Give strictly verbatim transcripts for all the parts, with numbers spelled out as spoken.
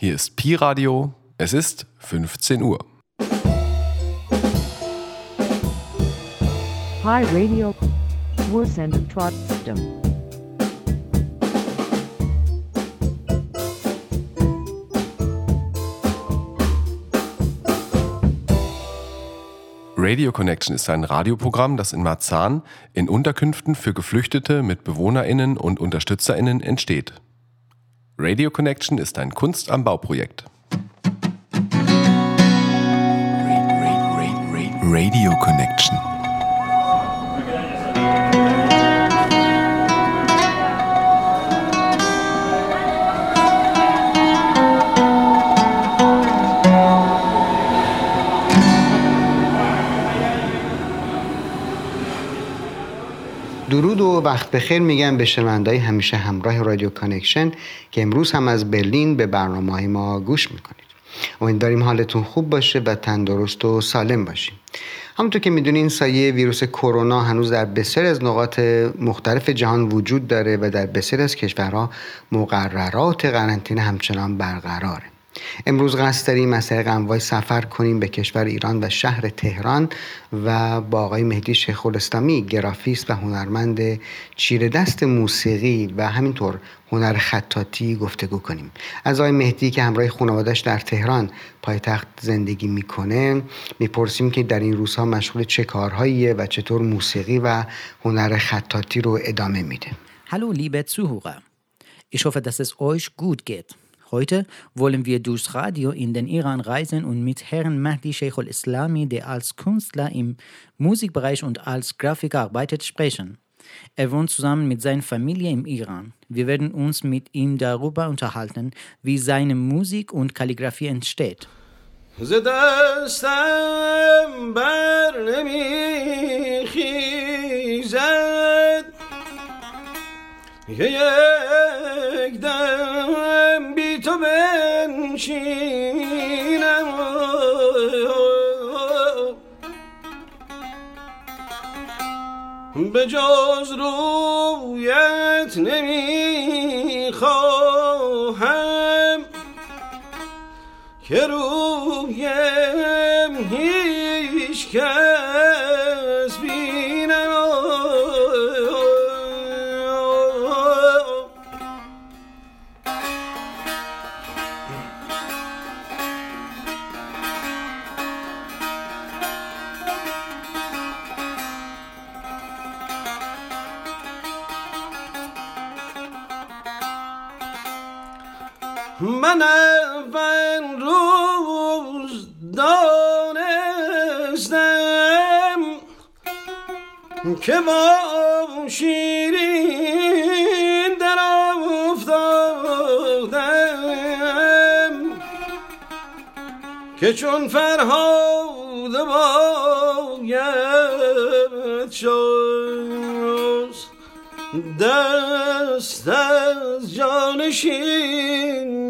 Hier ist Pi Radio. Es ist fünfzehn Uhr. Pi Radio. Wir senden trotzdem. Radio Connection ist ein Radioprogramm, das in Marzahn in Unterkünften für Geflüchtete mit BewohnerInnen und UnterstützerInnen entsteht. Radio Connection ist ein Kunst am Bauprojekt. Radio Connection. درود و وقت بخیر میگم به شنونده‌های همیشه همراه رادیو کانکشن که امروز هم از برلین به برنامه‌های ما گوش میکنید. امیدواریم حالتون خوب باشه و تندرست و سالم باشین. همونطور که میدونین سایه ویروس کرونا هنوز در بسیاری از نقاط مختلف جهان وجود داره و در بسیاری از کشورها مقررات قرنطینه همچنان برقراره. امروز قصد داریم از طریق انواع سفر کنیم به کشور ایران و شهر تهران و با آقای مهدی شیخ‌الاسلامی گرافیست و هنرمند چیره دست موسیقی و همینطور هنر خطاطی گفتگو کنیم. از آقای مهدی که همراه خانواده‌اش در تهران پایتخت زندگی میکنه میپرسیم که در این روزها مشغول چه کارهاییه و چطور موسیقی و هنر خطاطی رو ادامه میده. Hallo liebe Zuhörer. Ich hoffe, dass es euch gut geht. Heute wollen wir durchs Radio in den Iran reisen und mit Herrn Mehdi Sheikh-ul-Islami, der als Künstler im Musikbereich und als Grafiker arbeitet, sprechen. Er wohnt zusammen mit seiner Familie im Iran. Wir werden uns mit ihm darüber unterhalten, wie seine Musik und Kalligrafie entsteht. یک دم بی تو بنشینم به جز رویت نمیخواهم که رویم هیچ کس بینم من اول روز دانستم که با شیرین در افتادم که چون فرهاد باید شست دست از جان شیرین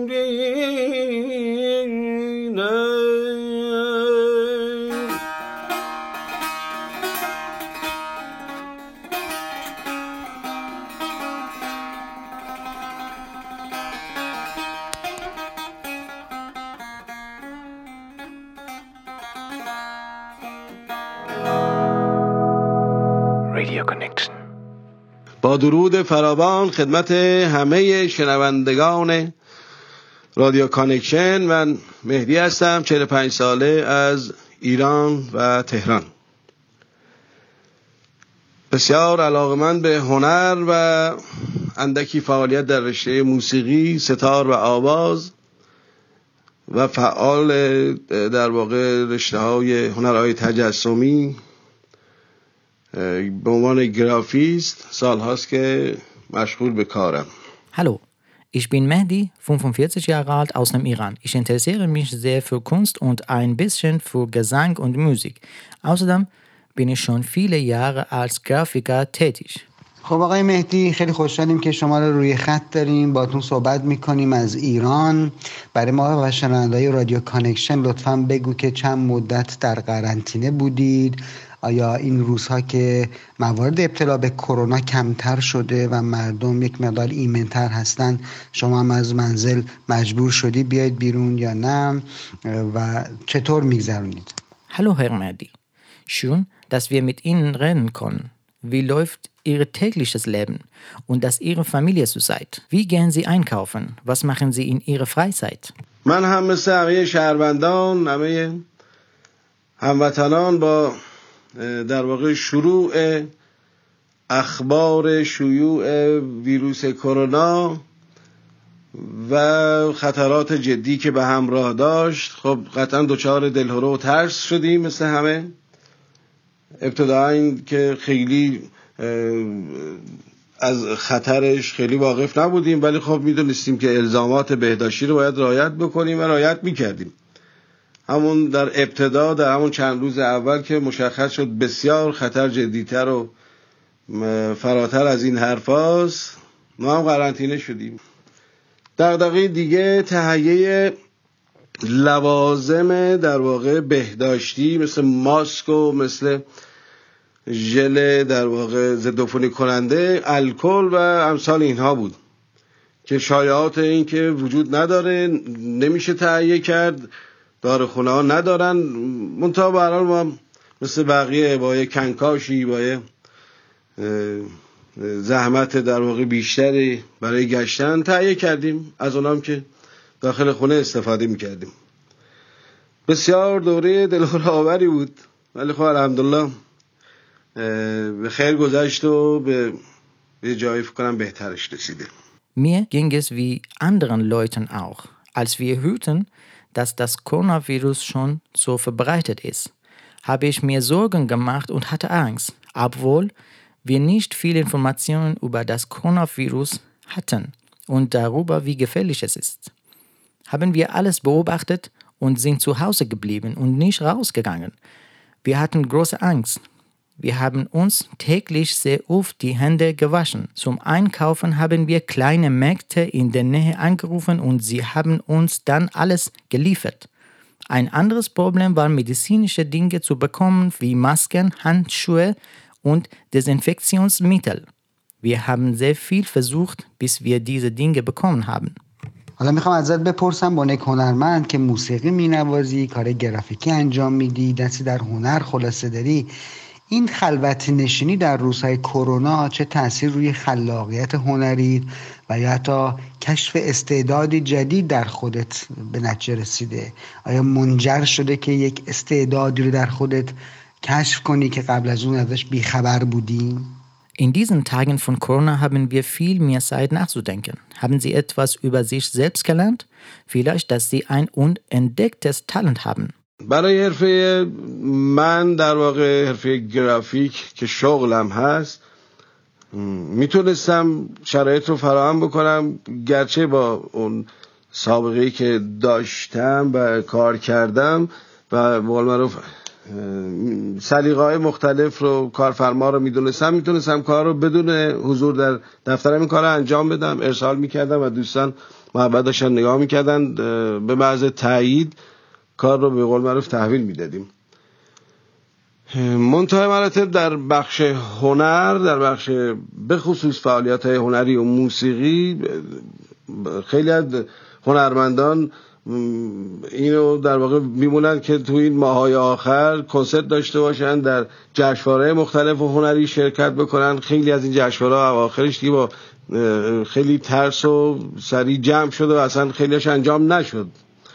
Radio Connection. با درود فراوان خدمت همه شنوندگان رادیو کانکشن. من مهدی هستم، چهل و پنج ساله، از ایران و تهران. بسیار علاقه‌مند به هنر و اندکی فعالیت در رشته موسیقی، ستار و آواز و فعال در واقع رشته‌های هنرهای تجسمی به عنوان گرافیست سالهاست که مشغول به کارم. Hallo, ich bin Mehdi, fünfundvierzig Jahre alt, aus dem Iran. Ich interessiere mich sehr für Kunst und ein bisschen für Gesang und Musik. Außerdem bin ich schon viele Jahre als Grafiker tätig. خب آقای مهدی، خیلی خوشحالیم که شما رو روی خط داریم، باهاتون صحبت میکنیم از ایران. برای ما و شنونده‌های رادیو کانکشن لطفاً بگو که چند مدت در قرنطینه بودید، آیا این روزها که موارد ابتلا به کرونا کمتر شده و مردم یک مقدار ایمن‌تر هستن، شما هم از منزل مجبور شدی بیاید بیرون یا نه و چطور میگذرونید؟ Hallo Herr Merdi. Schön, dass wir mit Ihnen reden können. Wie läuft Ihr tägliches Leben und dass Ihre Familie so seid? Wie gehen Sie einkaufen? Was machen Sie in Ihrer Freizeit? من هم مثل همه شهروندان، همه هموطنان با در واقع شروع اخبار شیوع ویروس کرونا و خطرات جدی که به همراه داشت، خب قطعا دچار دلهره و ترس شدیم مثل همه. ابتدا این که خیلی از خطرش خیلی واقف نبودیم، ولی خب میدونستیم که الزامات بهداشتی رو باید رعایت بکنیم و رعایت میکردیم. همون در ابتدا، در همون چند روز اول که مشخص شد بسیار خطر جدیتر و فراتر از این حرفاست، ما هم قرنطینه شدیم. دغدغه دیگه تهیه لوازم در واقع بهداشتی مثل ماسک و مثل ژل در واقع ضد عفونی کننده، الکل و امثال اینها بود که شایعات این که وجود نداره، نمیشه تهیه کرد، داروخونه ها ندارن. منتها به هر حال ما مثل بقیه با یه کنکاشی، با یه زحمت در واقع بیشتری برای گشتن تهیه کردیم، از اونام که داخل خونه استفاده میکردیم. بسیار دوره دلهره‌آوری بود، ولی خب الحمدلله به خیر گذشت و به یه جایی فکر کنم بهترش رسیده. Mir ging es wie anderen Leuten auch, als wir hörten, dass das Coronavirus schon so verbreitet ist, habe ich mir Sorgen gemacht und hatte Angst, obwohl wir nicht viele Informationen über das Coronavirus hatten und darüber, wie gefährlich es ist. Haben wir alles beobachtet und sind zu Hause geblieben und nicht rausgegangen. Wir hatten große Angst. Wir haben uns täglich sehr oft die Hände gewaschen. Zum Einkaufen haben wir kleine Märkte in der Nähe angerufen und sie haben uns dann alles geliefert. Ein anderes Problem war, medizinische Dinge zu bekommen wie Masken, Handschuhe und Desinfektionsmittel. Wir haben sehr viel versucht, bis wir diese Dinge bekommen haben. حالا میخوام ازت بپرسم، با یک هنرمند که موسیقی مینوازی، کار گرافیکی انجام میدی، دستی در هنر خلاصه داری، این خلوت نشینی در روزهای کرونا چه تأثیر روی خلاقیت هنری و یا حتی کشف استعدادی جدید در خودت به نتیجه رسیده؟ آیا منجر شده که یک استعدادی رو در خودت کشف کنی که قبل از اون ازش بیخبر بودی؟ In diesen Tagen von Corona haben wir viel mehr Zeit nachzudenken. Haben Sie etwas über sich selbst gelernt? Vielleicht, dass Sie ein unentdecktes Talent haben. برای حرفه من در واقع حرفه گرافیک که شغلم هست، میتونستم شرایط رو فراهم بکنم، گرچه با اون سابقه‌ای که داشتم و کار کردم و به قول معروف سلیقه‌های مختلف رو، کارفرما رو میدونستم، میتونستم کار رو بدون حضور در دفترم این کار رو انجام بدم، ارسال میکردم و دوستان محبت داشتن نگاه میکردن، به محض تایید کار رو به قول معروف تحویل میدادیم. منتهای مراتب در بخش هنر، در بخش به خصوص فعالیت‌های هنری و موسیقی، خیلی از هنرمندان اینو در واقع میمونن که تو این ماهای آخر کنسرت داشته باشن، در جشنواره‌های مختلف و هنری شرکت بکنن. خیلی از این جشنواره‌ها اواخرش دیگه با خیلی ترس و سریع جمع شد و اصلا خیلیش انجام نشد.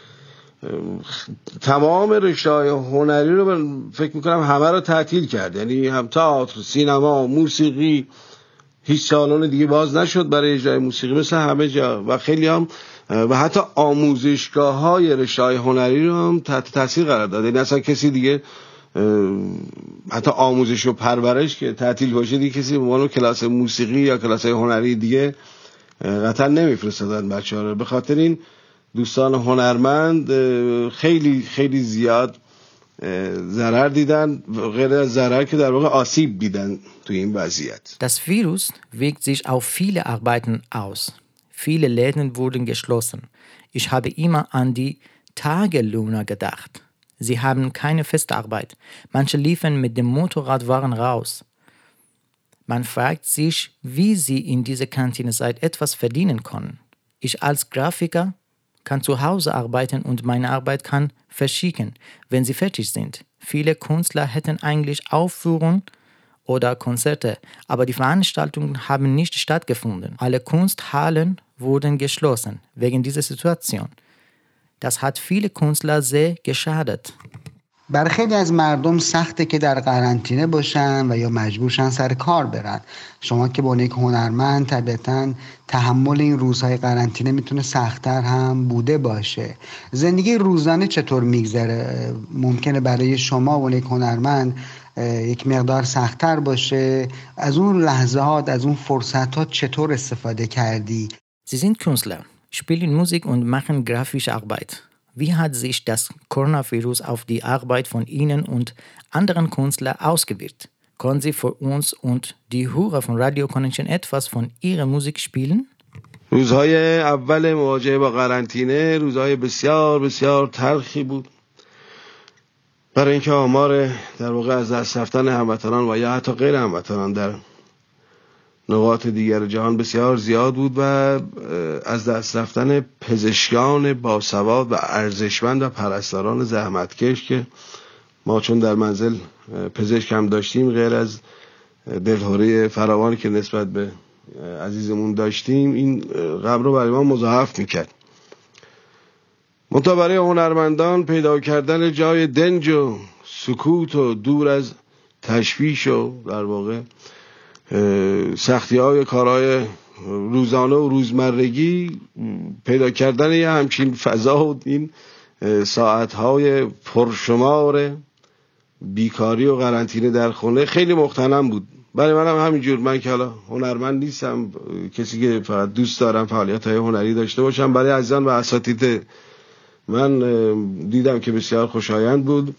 تمام رشته‌های هنری رو من فکر میکنم همه رو تعطیل کرد، یعنی هم تئاتر، سینما، موسیقی، هیچ سالن دیگه باز نشد برای اجرای موسیقی مثل همه جا و خیلی هم و حتی آموزشگاه‌های رشته‌های هنری رو هم تحت تاثیر قرار داد. یعنی اصلا کسی دیگه حتی آموزش و پرورش که تعطیل باشه دیگه کسی به عنوان کلاس موسیقی یا کلاس هنری دیگه قطعا نمیفرستادن بچه‌ها رو. به خاطر این دوستان هنرمند خیلی خیلی زیاد ضرر دیدن، غیر از ضرر که در واقع آسیب دیدن تو این وضعیت. Das Virus wirkt sich auf viele Arbeiten aus. Viele Läden wurden geschlossen. Ich habe immer an die Tagelöhner gedacht. Sie haben keine feste Arbeit. Manche liefen mit dem Motorradwaren raus. Man fragt sich, wie sie in dieser Kantinezeit etwas verdienen können. Ich als Grafiker kann zu Hause arbeiten und meine Arbeit kann verschicken, wenn sie fertig sind. Viele Künstler hätten eigentlich Aufführungen oder Konzerte, aber die Veranstaltungen haben nicht stattgefunden. Alle Kunsthallen wurden geschlossen wegen dieser Situation. Das hat viele Künstler sehr geschadet. برای خیلی از مردم سخته که در قرنطینه باشن و یا مجبورشن سر کار برن. شما که به عنوان یک هنرمند طبیعتاً تحمل این روزهای قرنطینه میتونه سخت‌تر هم بوده باشه. زندگی روزانه چطور میگذره؟ ممکنه برای شما به عنوان یک هنرمند یک مقدار سخت‌تر باشه. از اون لحظات، از اون فرصت‌ها چطور استفاده کردی؟ Sie sind Künstler, spielen Musik und machen grafische Arbeit. Wie hat sich das Coronavirus auf die Arbeit von Ihnen und anderen Künstlern ausgewirkt? Können Sie für uns und die Hörer von Radio Connection etwas von Ihrer Musik spielen? روزهای اول مواجهه با قرنطینه روزهای بسیار بسیار تلخی بود، برای اینکه آمار در واقع از دست رفتن هموطنان و یا حتی غیر هموطنان در نقاط دیگر جهان بسیار زیاد بود و از دست رفتن پزشکان باسواد و ارزشمند و پرستاران زحمتکش که ما چون در منزل پزشک هم داشتیم، غیر از دلهوره فراوانی که نسبت به عزیزمون داشتیم، این غم رو برای ما مضاعف میکرد. منتها برای هنرمندان پیدا کردن جای دنج و سکوت و دور از تشویش و در واقع سختی های کارهای روزانه و روزمرگی، پیدا کردن یه همچین فضا و این ساعت های پرشمار بیکاری و قرنطینه در خونه خیلی مغتنم بود. برای من هم همینجور، من که حالا هنرمند نیستم، کسی که فقط دوست دارم فعالیت های هنری داشته باشم، برای عزیزان و اساتید من دیدم که بسیار خوشایند بود.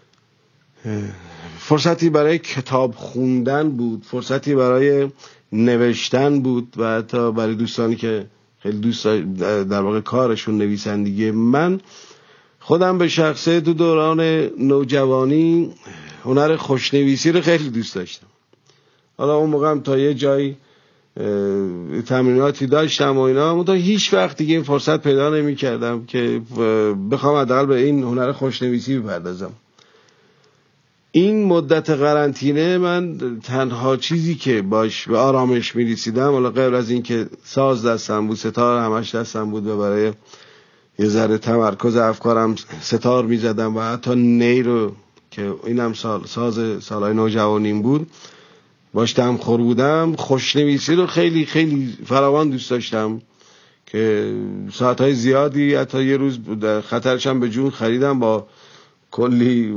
فرصتی برای کتاب خوندن بود، فرصتی برای نوشتن بود و حتی برای دوستانی که خیلی دوست در واقع کارشون نویسندگی. من خودم به شخصه تو دوران نوجوانی هنر خوشنویسی رو خیلی دوست داشتم. حالا اون موقع هم تا یه جایی تمریناتی داشتم و اینا، اما تا هیچ وقت دیگه این فرصت پیدا نمی کردم که بخوام حداقل به این هنر خوشنویسی بپردازم. این مدت قرنطینه من تنها چیزی که باش به آرامش می رسیدم، حالا غیر از این که ساز دستم بود، ستار همش دستم بود و برای یه ذره تمرکز افکارم ستار می زدم و حتی نی رو که اینم سال ساز سالهای نوجوانیم بود باش دمخور بودم، خوشنویسی رو خیلی خیلی فراوان دوست داشتم که ساعتهای زیادی، حتی یه روز خطرشم به جون خریدم با کلی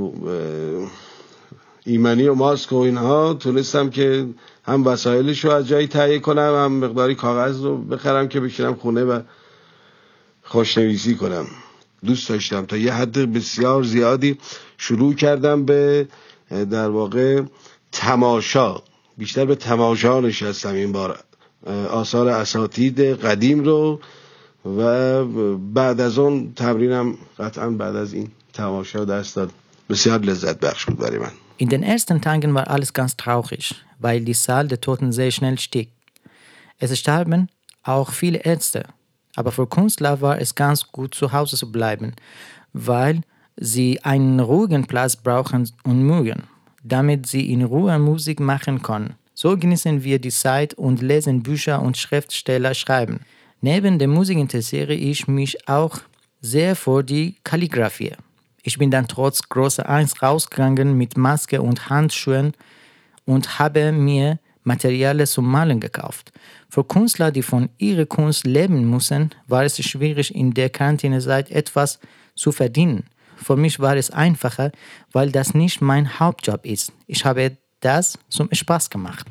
ایمنی و ماسک و اینها، تونستم که هم وسایلش رو از جایی تهیه کنم، هم مقداری کاغذ رو بخرم که بشینم خونه و خوشنویسی کنم. دوست داشتم تا یه حد بسیار زیادی شروع کردم به در واقع تماشا، بیشتر به تماشا نشستم این بار آثار اساتید قدیم رو و بعد از اون تمرینم قطعا بعد از این تماشا دست داد. بسیار لذت بخش بود برای من. In den ersten Tagen war alles ganz traurig, weil die Zahl der Toten sehr schnell stieg. Es starben auch viele Ärzte, aber für Künstler war es ganz gut, zu Hause zu bleiben, weil sie einen ruhigen Platz brauchen und mögen, damit sie in Ruhe Musik machen können. So genießen wir die Zeit und lesen Bücher und Schriftsteller schreiben. Neben der Musik interessiere ich mich auch sehr für die Kalligraphie. Ich bin dann trotz großer Angst rausgegangen mit Maske und Handschuhen und habe mir Materialien zum Malen gekauft. Für Künstler, die von ihrer Kunst leben müssen, war es schwierig, in der Quarantänezeit etwas zu verdienen. Für mich war es einfacher, weil das nicht mein Hauptjob ist. Ich habe das zum Spaß gemacht.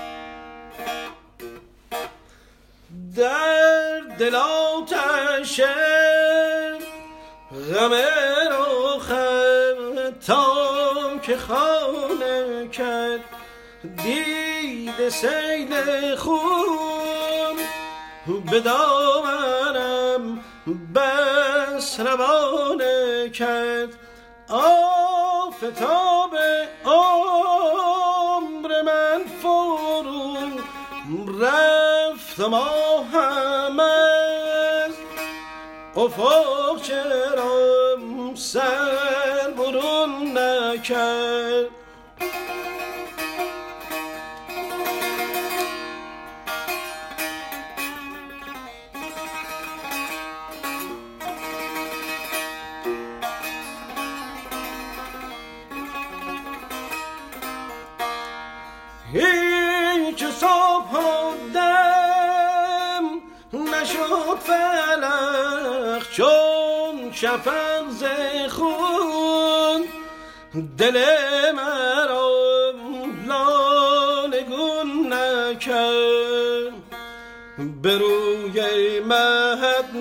در دل آتش غم روخم تا که خانه کرد، دید سیل خون به دامنم بس روانه کرد. آفتاب عمر من فرو رفت ما هم از افق چرا سر برون نکرد. هیچ صبح و دم نشد فلق چون شفق ز خون دل مرا لاله گون نکرد. به روی مهد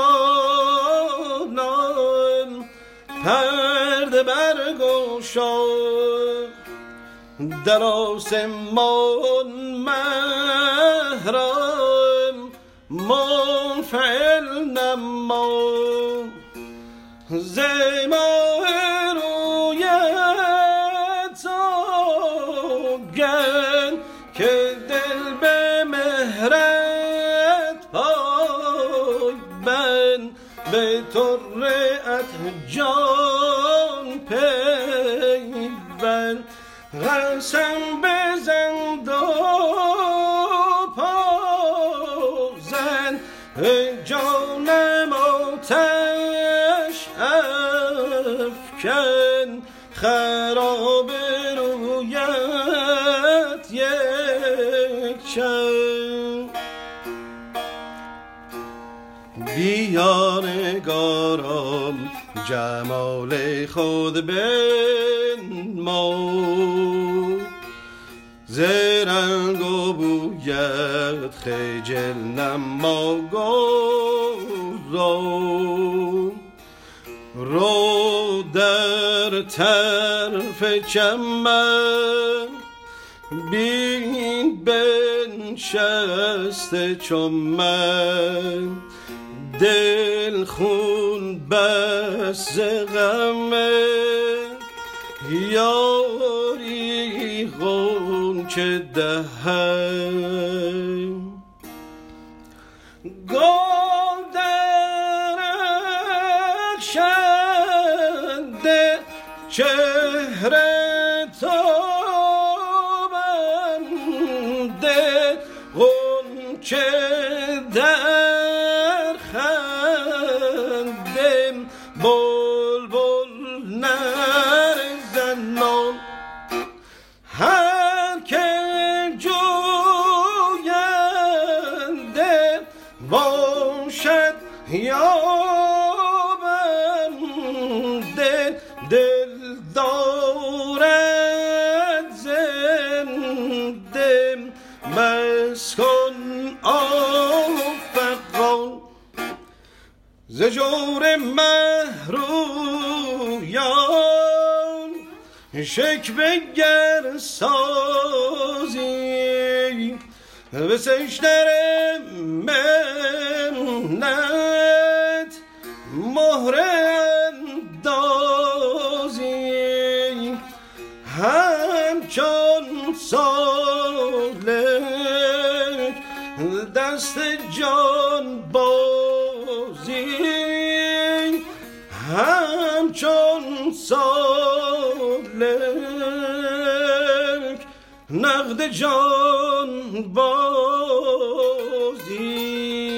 جانان پرده برگشاد در آسمان محرم منفعل نما. زیمای رویت سوگند که دل به مهرت پای بند به طرعت جان پیوند. قسم بزن دو پازن جانم آتش افکن خراب رویت یک چند. بیا نگارم جمال خود بنما ز رنگ و بویت خجل نما گذار. رو در طرف چمن بین بنشسته چون من دل خون بس ز غمه یاری غنچه دهن. گل درخشنده چهره تابنده غنچه در خنده بلبل نرزنان. هر که جوینده باشد یابنده دل دارد زنده مسکن آفقان. ز جور مهرویان شکوه گر سازی به سجدر منت مهره اندازی همچون سالک دست جان بازی همچون سالک نقد جان بازی.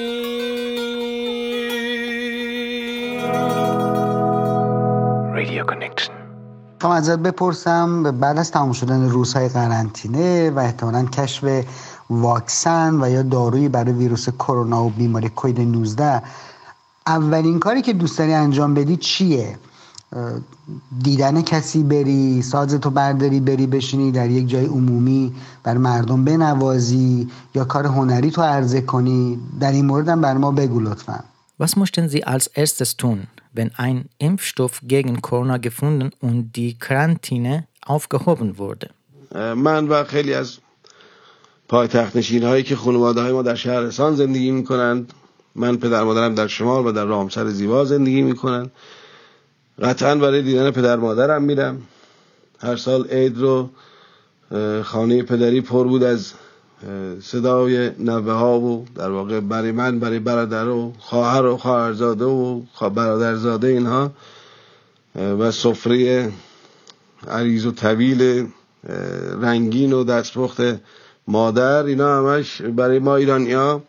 رادیو کانکشن. خواهم ازت بپرسم بعد از تمام شدن روزهای قرنطینه و احتمالاً کشف واکسن و یا دارویی برای ویروس کرونا و بیماری کووید نوزده اولین کاری که دوست داری انجام بدی چیه؟ دیدن کسی بری، سازتو برداری بری بشینی در یک جای عمومی بر مردم بنوازی یا کار هنری تو عرضه کنی؟ در این مورد هم بر ما بگو لطفاً. Was möchten Sie als erstes tun, wenn ein Impfstoff gegen Corona gefunden und die Quarantäne aufgehoben wurde? من و خیلی از پایتخت نشین هایی که خانواده های ما در شهرستان زندگی میکنند، من پدر مادرم در شمال و در رامسر زیبا زندگی میکنند، قطعا برای دیدن پدر مادرم میرم. هر سال عید رو خانه پدری پر بود از صدای نوه ها و در واقع برای من، برای برادر و خواهر و خواهرزاده و برادرزاده اینها، و سفره عریض و طویل رنگین و دستپخت مادر. اینا همش برای ما ایرانی‌ها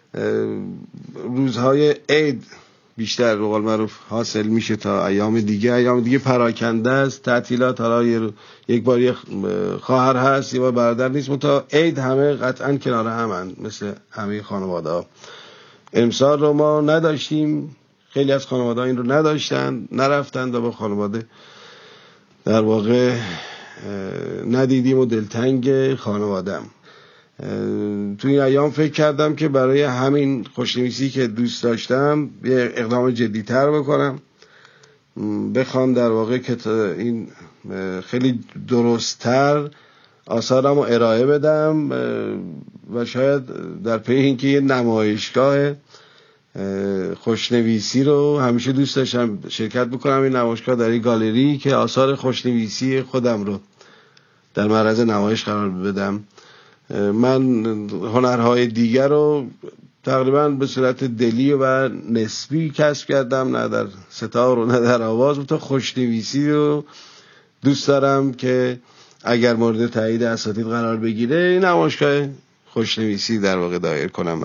روزهای عید بیشتر به قول معروف حاصل میشه تا ایام دیگه. ایام دیگه پراکنده است، تعطیلات، حالا یک بار یک خواهر هست یا برادر نیست، تا عید همه قطعا کنار همن مثل همه خانواده ها. امسال رو ما نداشتیم، خیلی از خانواده ها این رو نداشتن، نرفتن و با خانواده در واقع ندیدیم و دلتنگ خانوادم. تو این ایام فکر کردم که برای همین خوشنویسی که دوست داشتم یه اقدام جدی‌تر بکنم، بخوام در واقع که این خیلی درست‌تر آثارم رو ارائه بدم و شاید در پی اینکه یه نمایشگاه خوشنویسی رو همیشه دوست داشتم شرکت بکنم. این نمایشگاه در این گالری که آثار خوشنویسی خودم رو در معرض نمایش قرار بدم. من هنرهای دیگر رو تقریبا به صورت دلی و نسبی کسب کردم، نه در ستار و نه در آواز. تا خوشنویسی رو دوست دارم که اگر مورد تایید اساتید قرار بگیره نمایشگاه خوشنویسی در واقع دایر کنم و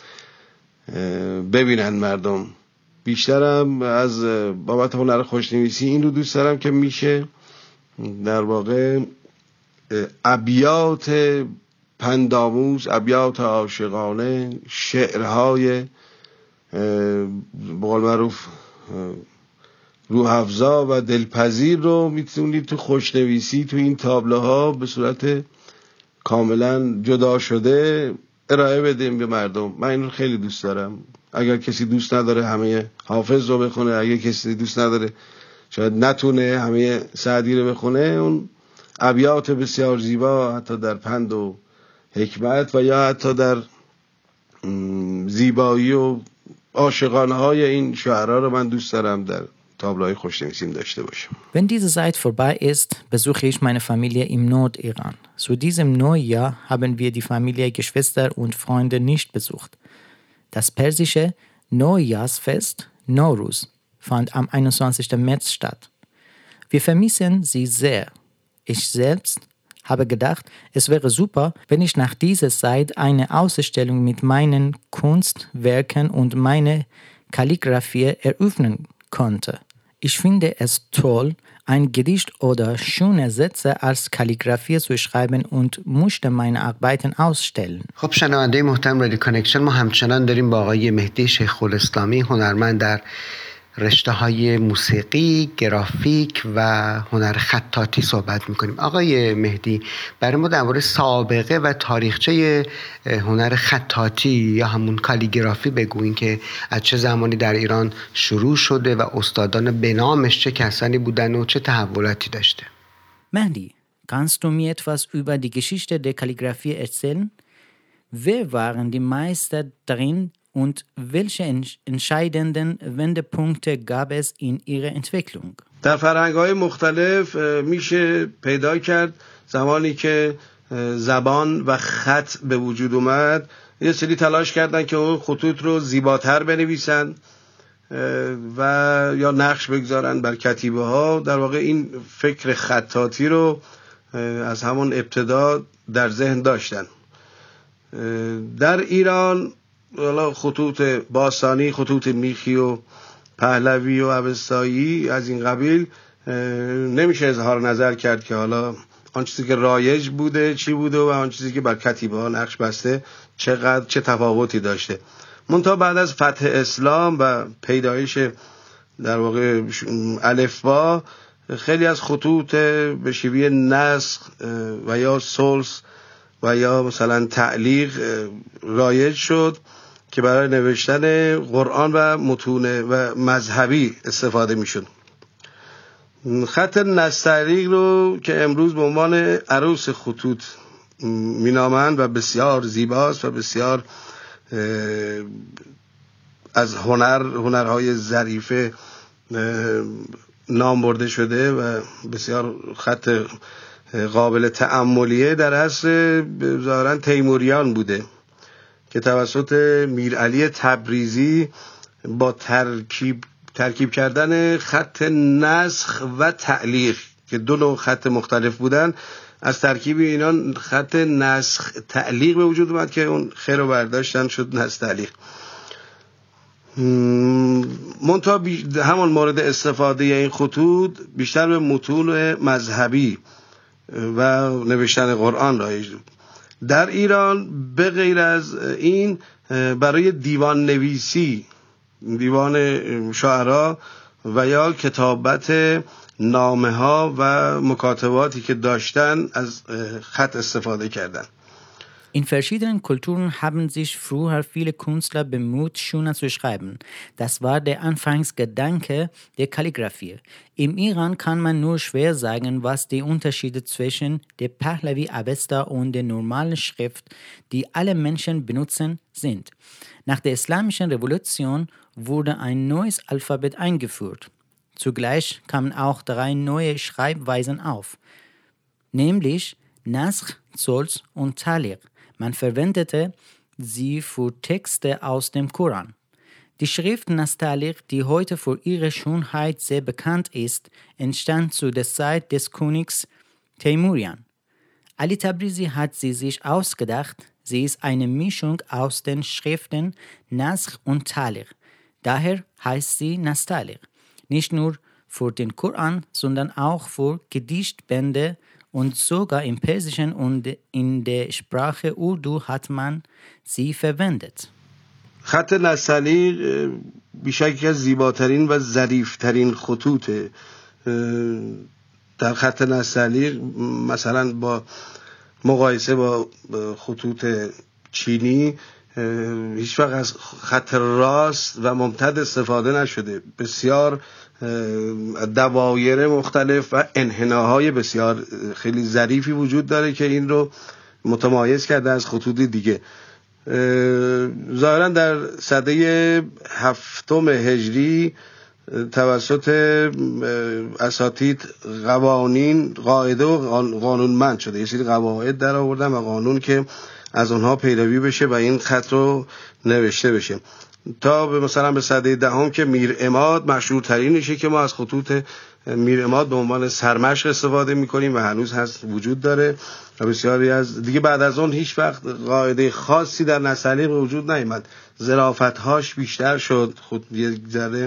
ببینن مردم. بیشترم از بابت هنر خوشنویسی این رو دوست دارم که میشه در واقع ابیات پندآموز، ابیات عاشقانه، شعرهای به قول معروف روح افزا و دلپذیر رو میتونید تو خوشنویسی، تو این تابلوها به صورت کاملا جدا شده ارائه بدیم به مردم. من این رو خیلی دوست دارم. اگر کسی دوست نداره همه حافظ رو بخونه، اگر کسی دوست نداره شاید نتونه همه سعدی رو بخونه، اون ابیات بسیار زیبا حتی در پند و حکمت و یا حتی در زیبایی و عاشقانه های این شعرها رو من دوست دارم در تابلوهای خوشنویسیم داشته باشم. Wenn diese Zeit vorbei ist, besuche ich meine Familie im Nordiran. Zu diesem Neujahr haben wir die Familie, Geschwister und Freunde nicht besucht. Das persische Neujahrsfest Nowruz fand am einundzwanzigsten März statt. Wir vermissen sie sehr. Ich selbst habe gedacht, es wäre super, wenn ich nach dieser Zeit eine Ausstellung mit meinen Kunstwerken und meiner Kalligraphie eröffnen konnte. Ich finde es toll, ein Gedicht oder schöne Sätze als Kalligraphie zu schreiben und möchte meine Arbeiten ausstellen. خب شنونده محترم رادیو کانکشن، ما همچنان داریم با آقای مهدی شیخ الاسلامی، هنرمند در رشته های موسیقی، گرافیک و هنر خطاطی صحبت میکنیم. آقای مهدی، برای ما درباره سابقه و تاریخچه هنر خطاطی یا همون کالیگرافی بگوییم که از چه زمانی در ایران شروع شده و استادان به نامش چه کسانی بودن و چه تحولاتی داشته. Mehdi, kannst du mir etwas über die Geschichte der Kalligraphie erzählen? Wer waren die Meister darin und welche entscheidenden Wendepunkte gab es in ihrer Entwicklung? در فرهنگ‌های مختلف میشه پیدا کرد زمانی که زبان و خط به وجود اومد یه سری تلاش کردن که اون خطوط رو زیباتر بنویسن و یا نقش بگذارن بر کتیبه ها. در واقع این فکر خطاطی رو از همون ابتدا در ذهن داشتن. در ایران خطوط باستانی، خطوط میخی و پهلوی و اوستایی از این قبیل نمیشه اظهار نظر کرد که حالا آن چیزی که رایج بوده چی بوده و آن چیزی که بر کتیبه ها نقش بسته چقدر چه تفاوتی داشته. منتها بعد از فتح اسلام و پیدایش در واقع الفبا خیلی از خطوط به شیوه نسخ و یا سلس و یا مثلا تعلیق رایج شد که برای نوشتن قرآن و متون و مذهبی استفاده میشد. خط نستعلیق رو که امروز به عنوان عروس خطوط مینامند و بسیار زیباست و بسیار از هنر هنرهای ظریفه نام برده شده و بسیار خط قابل تأملیه در عصر ظاهراً تیموریان بوده که توسط میرعلی تبریزی با ترکیب ترکیب کردن خط نسخ و تعلیق که دو نوع خط مختلف بودن، از ترکیب اینا خط نسخ تعلیق به وجود اومد که اون خیر رو برداشتن شد نسخ تعلیق. منتها همون مورد استفاده این خطوط بیشتر به متون مذهبی و نوشتن قرآن رایج بود. در ایران به غیر از این برای دیوان نویسی، دیوان شعرا و یا کتابت نامه ها و مکاتباتی که داشتن از خط استفاده کردن. In verschiedenen Kulturen haben sich früher viele Künstler bemüht, schöner zu schreiben. Das war der Anfangsgedanke der Kalligraphie. Im Iran kann man nur schwer sagen, was die Unterschiede zwischen der Pahlavi-Avesta und der normalen Schrift, die alle Menschen benutzen, sind. Nach der Islamischen Revolution wurde ein neues Alphabet eingeführt. Zugleich kamen auch drei neue Schreibweisen auf, nämlich Naskh, Zolz und Talir. Man verwendete sie für Texte aus dem Koran. Die Schrift Nastaliq, die heute für ihre Schönheit sehr bekannt ist, entstand zu der Zeit des Königs Teimurian. Ali Tabrizi hat sie sich ausgedacht. Sie ist eine Mischung aus den Schriften Naskh und Talir. Daher heißt sie Nastaliq. Nicht nur für den Koran, sondern auch für Gedichtbände und sogar im Persischen und in der Sprache Urdu hat man sie verwendet. خط نستعلیق بیشک یکی از زیباترین و ظریفترین خطوطه. در خط نستعلیق مثلا با مقایسه با خطوط چینی هیچ وقت از خط راست و ممتد استفاده نشده. بسیار دوایر مختلف و انحناهای بسیار خیلی ظریفی وجود داره که این رو متمایز کرده از خطوط دیگه. ظاهرا در سده هفتم هجری توسط اساتید قوانین قاعده و قانونمند شده. یه سری قواعد در آوردن و قانون که از اونها پیروی بشه و این خط رو نوشته بشه، تا به مثلا به سده دهم که میر عماد مشهورترینشه که ما از خطوط میر عماد به عنوان سرمشق استفاده میکنیم و هنوز هست، وجود داره و بسیاری از دیگه بعد از اون هیچ وقت قاعده خاصی در نستعلیق به وجود نیامد. ظرافت‌هاش بیشتر شد، خود یه ذره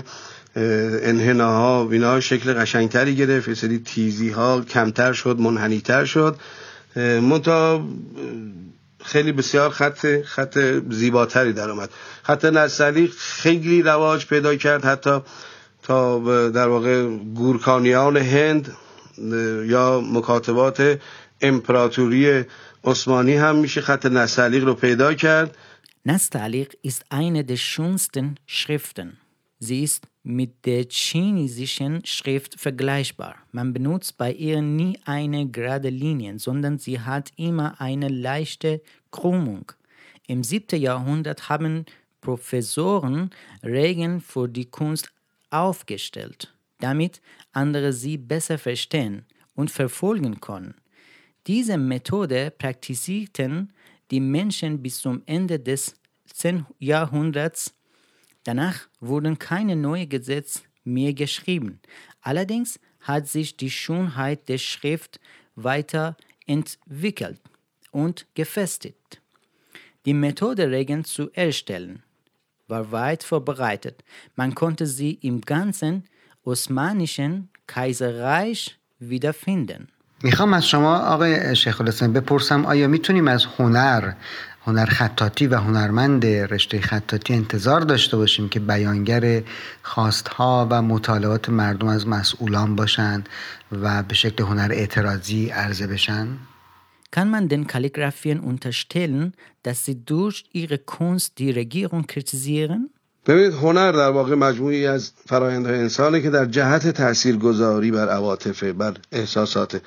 انحناها بیناها شکل قشنگتری گرفت، یه سری تیزی‌ها کمتر شد، منحنی‌تر شد، منتها خیلی بسیار خط خط زیباتری در اومد. خط نستعلیق خیلی رواج پیدا کرد، حتی تا در واقع گورکانیان هند یا مکاتبات امپراتوری عثمانی هم میشه خط نستعلیق رو پیدا کرد. Nastaliq ist eine der schönsten Schriften. Sie ist mit der chinesischen Schrift vergleichbar. Man benutzt bei ihr nie eine gerade Linie, sondern sie hat immer eine leichte Krümmung. Im siebten Jahrhundert haben Professoren Regeln für die Kunst aufgestellt, damit andere sie besser verstehen und verfolgen können. Diese Methode praktizierten die Menschen bis zum Ende des zehnten Jahrhunderts. Danach wurden keine neuen Gesetze mehr geschrieben. Allerdings hat sich die Schönheit der Schrift weiterentwickelt und gefestigt. Die Methode, Regeln zu erstellen, war weit verbreitet. Man konnte sie im ganzen Osmanischen Kaiserreich wiederfinden. میخوام از شما آقای شیخ الاسلام بپرسم آیا میتونیم از هنر هنر خطاطی و هنرمند رشته خطاطی انتظار داشته باشیم که بیانگر خواستها و مطالبات مردم از مسئولان باشن و به شکل هنر اعتراضی عرضه بشن؟ Kann man den Kalligraphien unterstellen, dass sie durch ihre Kunst die Regierung kritisieren? ببینید، هنر در واقع مجموعی از فرآیندهای انسانه که در جهت تاثیرگذاری بر عواطف، بر احساسات،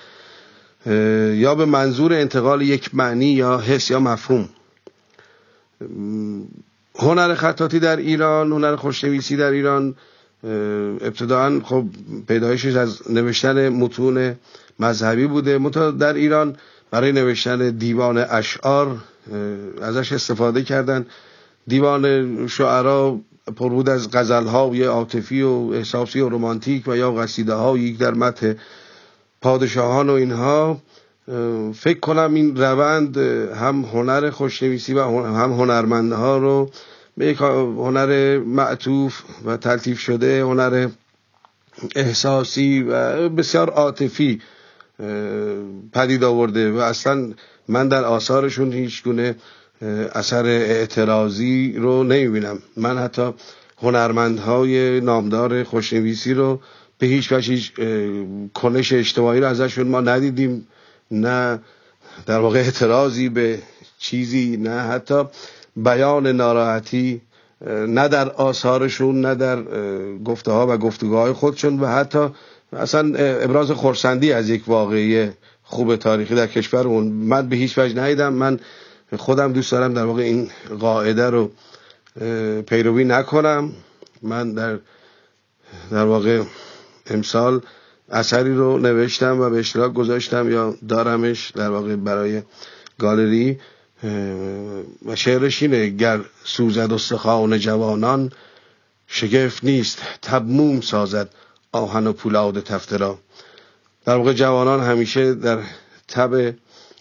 یا به منظور انتقال یک معنی یا حس یا مفهوم. هنر خطاطی در ایران، هنر خوشنویسی در ایران ابتداعا خب پیدایشش از نوشتن متون مذهبی بوده، منتها در ایران برای نوشتن دیوان اشعار ازش استفاده کردن. دیوان شعرا پر بود از غزل‌های عاطفی و احساسی و رمانتیک و یا قصیده‌های در مدح پادشاهان و اینها. فکر کنم این روند هم هنر خوشنویسی و هم هنرمندها رو به یک هنر معطوف و تلطیف شده، هنر احساسی و بسیار عاطفی پدید آورده و اصلا من در آثارشون هیچ گونه اثر اعتراضی رو نمیبینم. من حتی هنرمندهای نامدار خوشنویسی رو به هیچ وجه هیچ کنش اجتماعی رو ازشون ما ندیدیم، نه در واقع اعتراضی به چیزی، نه حتی بیان ناراحتی، نه در آثارشون، نه در گفته ها و گفتگوهای خودشون و حتی اصلا ابراز خرسندی از یک واقعه خوب تاریخی در کشورمون من به هیچ وجه ندیدم. من خودم دوست دارم در واقع این قاعده رو پیروی نکنم. من در در واقع امسال اثری رو نوشتم و به اشتراک گذاشتم یا دارمش در واقع برای گالری و شعرش اینه: گر سوزد استخوان جوانان، شگفت نیست تبموم سازد آهن و پولاد تفته را. در واقع جوانان همیشه در تب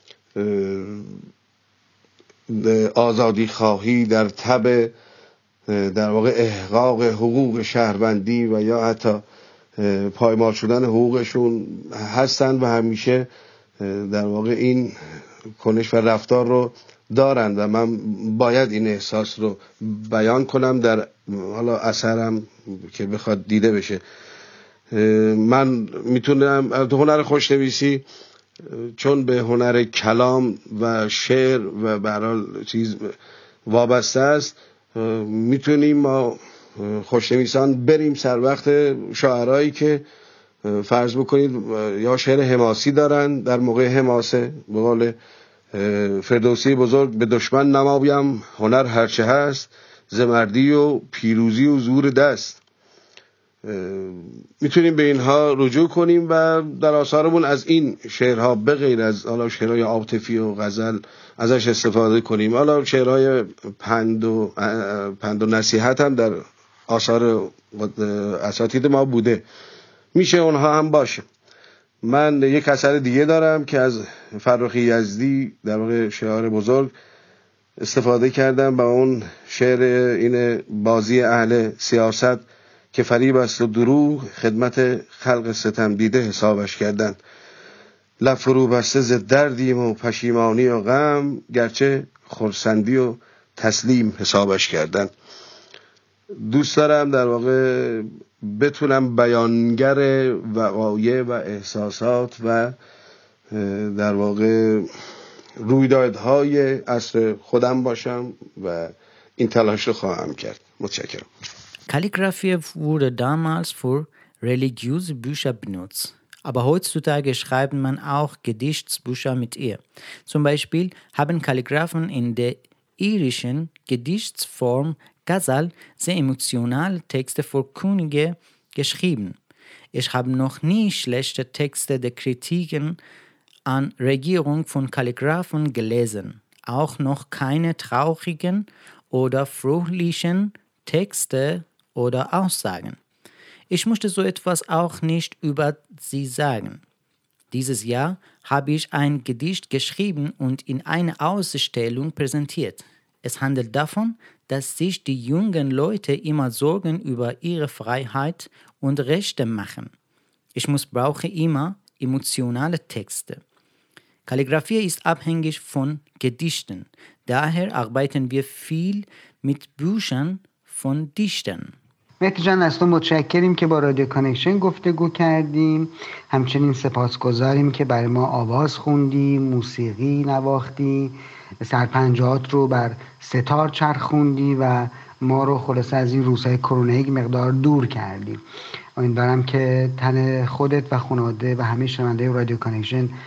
آزادی خواهی، در تب در واقع احقاق حقوق شهروندی و یا حتی پایمال شدن حقوقشون هستن و همیشه در واقع این کنش و رفتار رو دارن و من باید این احساس رو بیان کنم در حالا اثرم که بخواد دیده بشه. من میتونم هنر خوشنویسی چون به هنر کلام و شعر و به هر حال چیز وابسته است، میتونیم ما خوشنویسان بریم سر وقت شاعرایی که فرض بکنید یا شعر حماسی دارن، در موقع حماسه به قول فردوسی بزرگ به دشمن نمایم هنر هرچه هست، زمردی و پیروزی و زور دست. میتونیم به اینها رجوع کنیم و در آثارمون از این شعرها به غیر از حالا شعرهای عاطفی و غزل ازش استفاده کنیم. حالا شعرهای پند و پند و نصیحت هم در آثار اساتید ما بوده، میشه اونها هم باشه. من یک اثر دیگه دارم که از فرخی یزدی در واقع شعار بزرگ استفاده کردم و اون شعر این: بازی اهل سیاست که فریب است و دروغ، خدمت خلق ستم دیده حسابش کردن. لب فرو بسته ز دردیم و پشیمانی و غم، گرچه خرسندی و تسلیم حسابش کردن. دوست دارم در واقع بتونم بیانگر وقایع و احساسات و در واقع رویدادهای عصر خودم باشم و این تلاش رو خواهم کرد. متشکرم. Kalligraphie wurde damals für religiöse Bücher benutzt, aber heutzutage schreibt man auch Gedichtsbücher mit ihr. Zum Beispiel haben Kalligraphen in der irischen Gedichtsform Ghazal sehr emotionale Texte für Könige geschrieben. Ich habe noch nie schlechte Texte der Kritiken an Regierung von Kalligraphen gelesen, auch noch keine traurigen oder fröhlichen Texte oder Aussagen. Ich möchte so etwas auch nicht über sie sagen. Dieses Jahr habe ich ein Gedicht geschrieben und in einer Ausstellung präsentiert. Es handelt davon, dass sich die jungen Leute immer Sorgen über ihre Freiheit und Rechte machen. Ich muss brauche immer emotionale Texte. Kalligraphie ist abhängig von Gedichten. Daher arbeiten wir viel mit Büchern von Dichtern. مهدی جان از تو متشکریم که با رادیو کانکشن گفتگو کردیم. همچنین سپاسگزاریم که برای ما آواز خوندی، موسیقی نواختی، سرپنجهات رو بر ستار چرخوندی و ما رو خلاصه از این روزهای کرونا یک مقدار دور کردی. امیدوارم که تن خودت و خانواده و همه شنونده رادیو کانکشن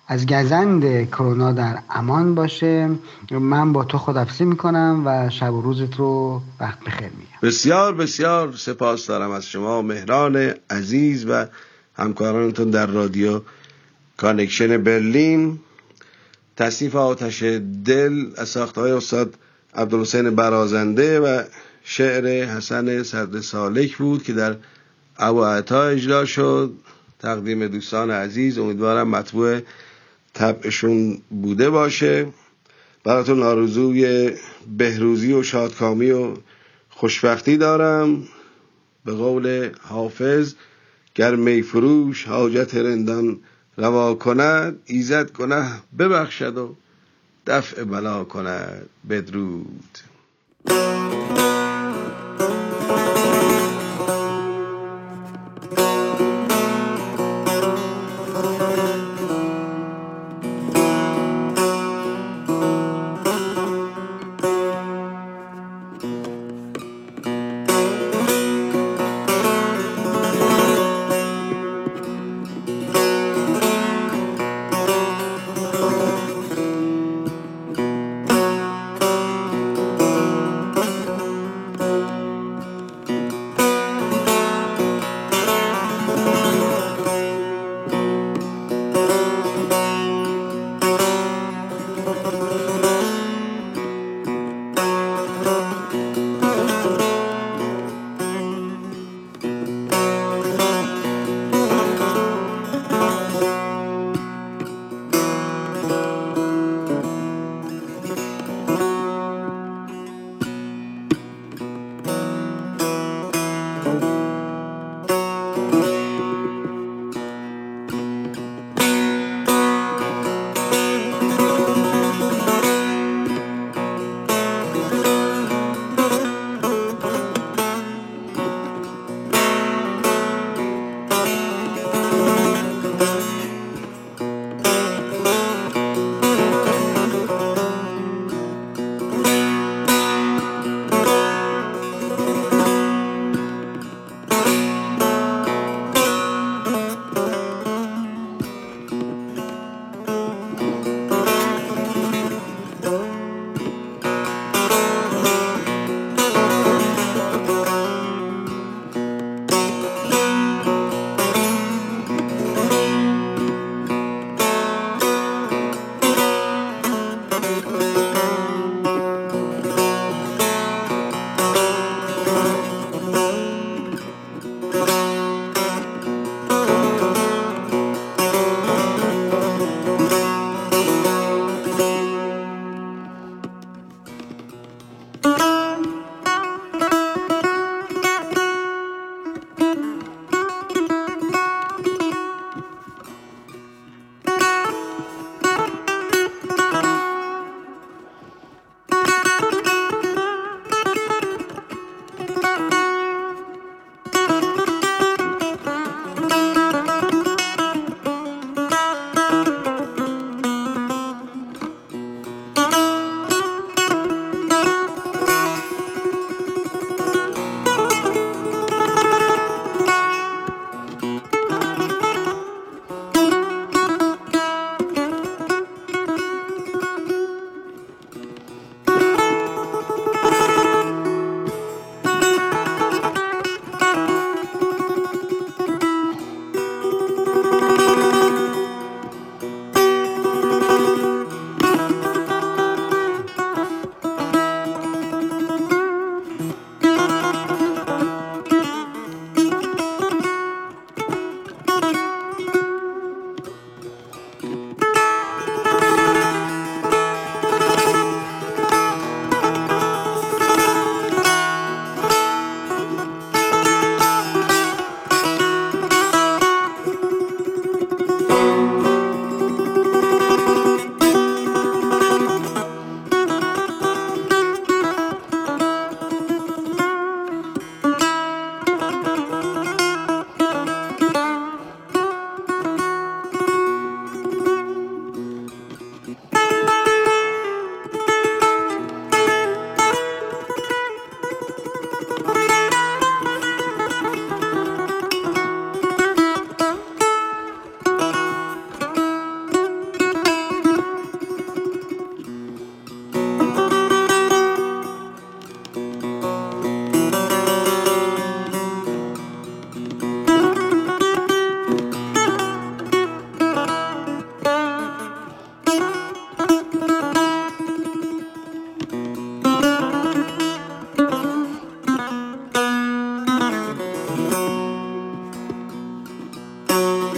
از گزند کرونا در امان باشه. من با تو خداحافظی میکنم و شب و روزت رو وقت بخیر میگم. بسیار بسیار سپاس دارم از شما مهران عزیز و همکارانتون در رادیو کانکشن برلین. تصنیف آتش دل از ساخته‌های استاد عبدالحسین برازنده و شعر حسن صدر سالک بود که در ابو عطا اجرا شد. تقدیم دوستان عزیز، امیدوارم مطبوع طبعشون بوده باشه. براتون آرزوی بهروزی و شادکامی و خوشبختی دارم. به قول حافظ گر می فروش حاجت رندان روا کند، ایزد گنه ببخشد و دفع بلا کند. بدرود.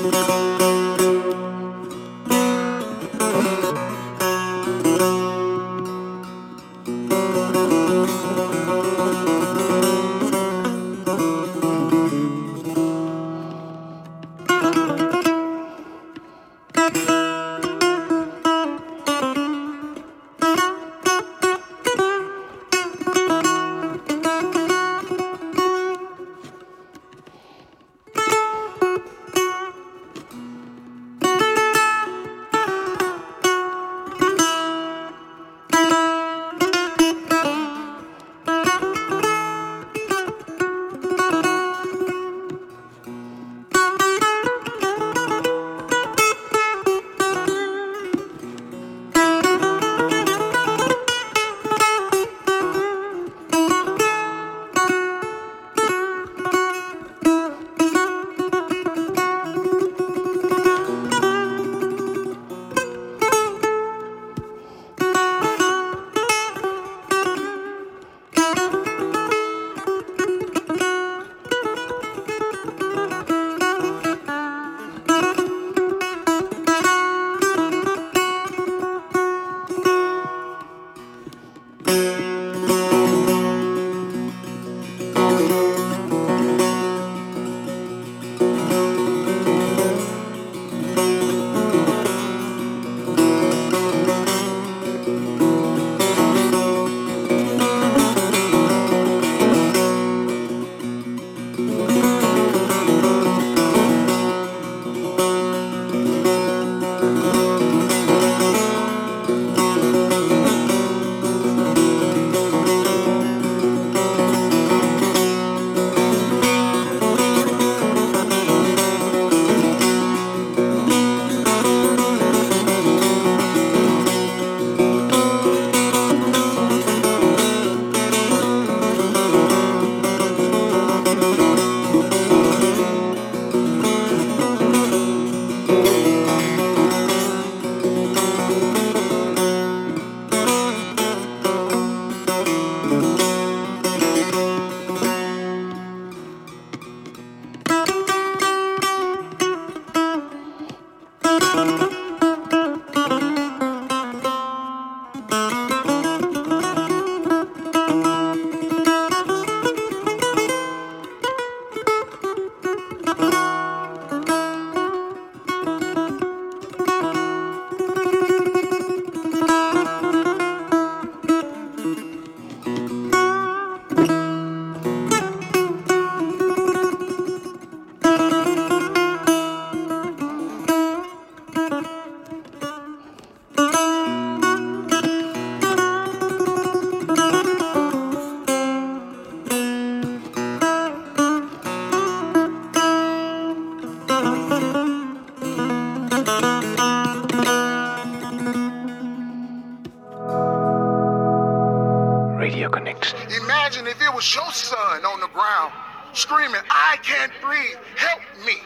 Radio Connection. Imagine if it was your son on the ground screaming, I can't breathe, help me.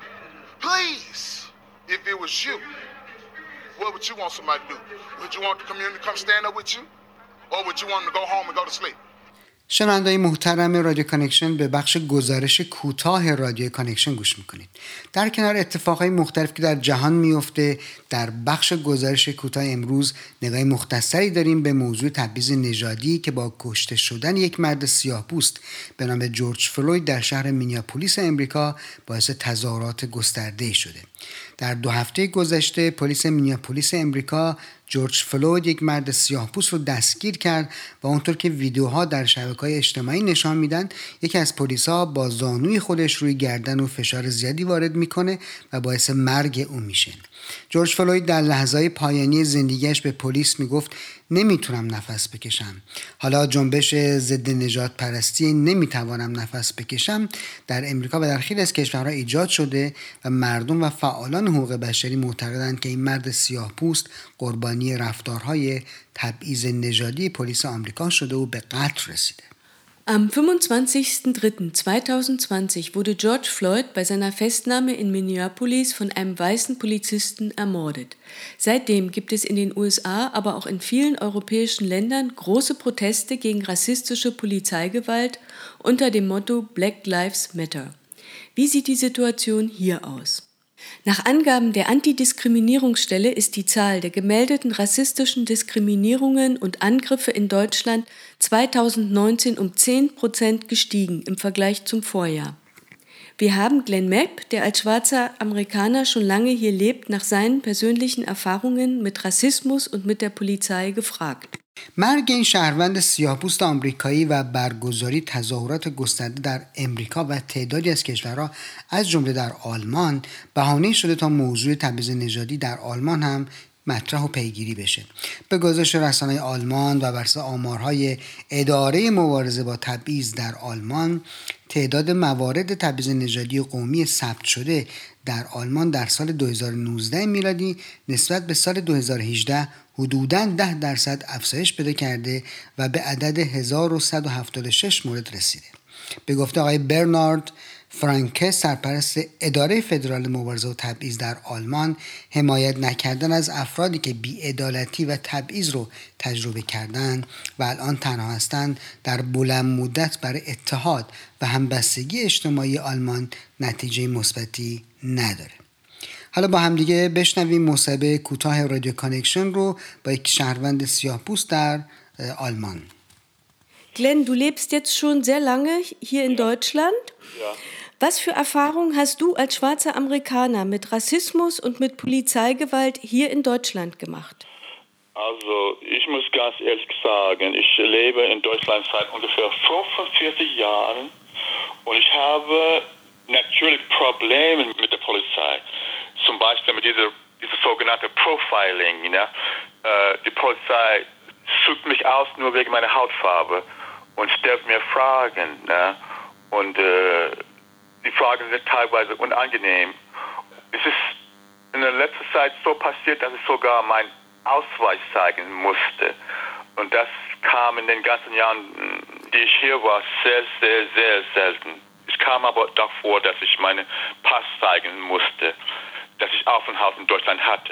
Please, if it was you, what would you want somebody to do? Would you want the community to come stand up with you? Or would you want them to go home and go to sleep? شنونده‌های محترم رادیو کانکشن، به بخش گزارش کوتاه رادیو کانکشن گوش میکنید. در کنار اتفاقهای مختلف که در جهان میفته، در بخش گزارش کوتاه امروز نگاه مختصری داریم به موضوع تبعیض نژادی که با کشته شدن یک مرد سیاه‌پوست به نام جورج فلوید در شهر مینیاپولیس امریکا باعث تظاهرات گسترده‌ای شده. در دو هفته گذشته پلیس مینیاپولیس امریکا جورج فلوید، یک مرد سیاه‌پوست، رو دستگیر کرد و اونطور که ویدیوها در شبکه‌های اجتماعی نشان میدن، یکی از پلیسا با زانوی خودش روی گردن و فشار زیادی وارد میکنه و باعث مرگ او میشه. جورج فلوید در لحظه‌های پایانی زندگیش به پلیس میگفت نمیتونم نفس بکشم. حالا جنبش ضد نژاد پرستی نمیتوانم نفس بکشم در امریکا و در خیلی از کشورها ایجاد شده و مردم و فعالان حقوق بشری معتقدند که این مرد سیاه‌پوست قربانی رفتارهای تبعیض نژادی پلیس آمریکا شده و به قتل رسیده. Am fünfundzwanzigsten dritten zweitausendzwanzig wurde George Floyd bei seiner Festnahme in Minneapolis von einem weißen Polizisten ermordet. Seitdem gibt es in den U S A, aber auch in vielen europäischen Ländern große Proteste gegen rassistische Polizeigewalt unter dem Motto Black Lives Matter. Wie sieht die Situation hier aus? Nach Angaben der Antidiskriminierungsstelle ist die Zahl der gemeldeten rassistischen Diskriminierungen und Angriffe in Deutschland zweitausendneunzehn um zehn Prozent gestiegen im Vergleich zum Vorjahr. Wir haben Glenn Mapp, der als schwarzer Amerikaner schon lange hier lebt, nach seinen persönlichen Erfahrungen mit Rassismus und mit der Polizei gefragt. مرگ این شهروند سیاه‌پوست آمریکایی و برگزاری تظاهرات گسترده در امریکا و تعدادی از کشورها از جمله در آلمان بهانه شده تا موضوع تبعیض نژادی در آلمان هم مطرح و پیگیری بشه. به گزارش رسانه‌های آلمان و بر اساس آمارهای اداره مبارزه با تبعیض در آلمان، تعداد موارد تبعیض نژادی قومی ثبت شده در آلمان در سال دو هزار و نوزده میلادی نسبت به سال دو هزار و هجده حدوداً ده درصد افزایش پیدا کرده و به عدد هزار و صد و هفتاد و شش مورد رسیده. به گفته آقای برنارد فرانکه، سرپرست اداره فدرال مبارزه و تبعیض در آلمان، حمایت نکردن از افرادی که بی‌عدالتی و تبعیض رو تجربه کردند و الان تنها هستند در بلند مدت برای اتحاد و همبستگی اجتماعی آلمان نتیجه مثبتی نداره. حالا با هم دیگه بشنویم مصاحبه کوتاه رادیو کانکشن رو با یک شهروند سیاه‌پوست در آلمان. Glenn, du lebst jetzt schon sehr lange hier in Deutschland. Ja. Was für Erfahrungen hast du als schwarzer Amerikaner mit Rassismus und mit Polizeigewalt hier in Deutschland gemacht? Also, ich muss ganz ehrlich sagen, ich lebe in Deutschland seit ungefähr fünfundvierzig Jahren und ich habe natürlich Probleme mit der Polizei. Zum Beispiel mit dieser, dieser sogenannte Profiling. Ne? Äh, die Polizei sucht mich aus nur wegen meiner Hautfarbe und stellt mir Fragen. Ne? Und äh, die Fragen sind teilweise unangenehm. Es ist in der letzten Zeit so passiert, dass ich sogar meinen Ausweis zeigen musste. Und das kam in den ganzen Jahren, die ich hier war, sehr, sehr, sehr selten. Es kam aber davor, dass ich meinen Pass zeigen musste, dass ich Aufenthalt in Deutschland hatte.